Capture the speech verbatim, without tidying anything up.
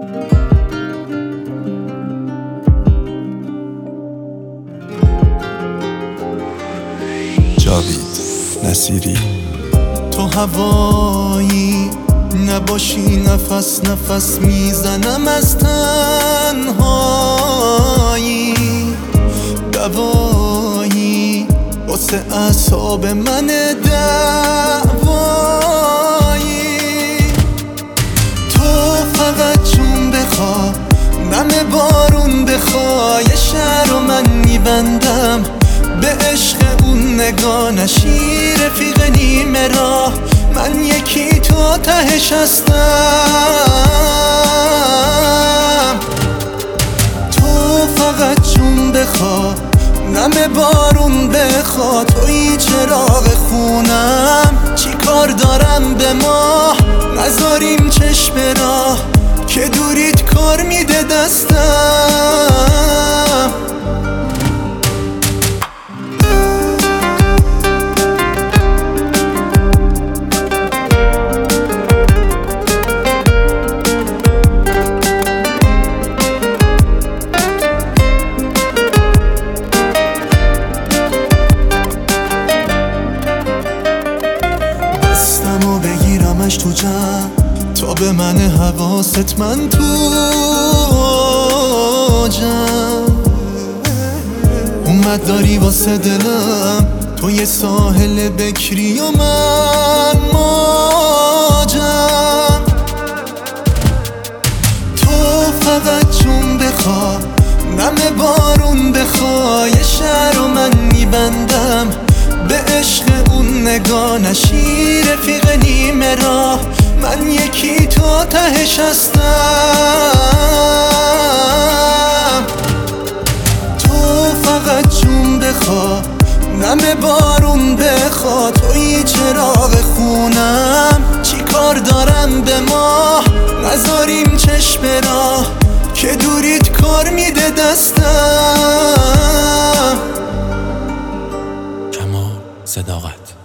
جاوید نصیری. تو هوایی نباشی نفس نفس میزنم از تنهایی، دوایی واسه اعصاب من دعوایی. تو فقط جون بخوا نم بارون بخوا، یه شهر رو من میبندم به عشق اون نگاه شیر رفیق نیمه راه. من یکی تو تهش هستم، تو فقط جون بخوا نم بارون بخوا. توی چراغ خونم چی کار دارم به ماه، نذاریم چشم راه که دوریت کار میده دستم. تو جمع تا به من حواست من تو جمع اومد داری واسه دلم. تو یه ساحل بکری و من موجم. تو فقط جون بخوا نم بارون بخوا، یه شهر رو من میبندم به عشق اون نگاه شیر رفیق نیمه راه. من یکی تو تهش هستم، تو فقط جون بخوا نم بارون بخوا. توی چراغ خونم چی کار دارم به ماه، نذاریم چشم راه که دوریت کار میده دستم. کمال صداقت.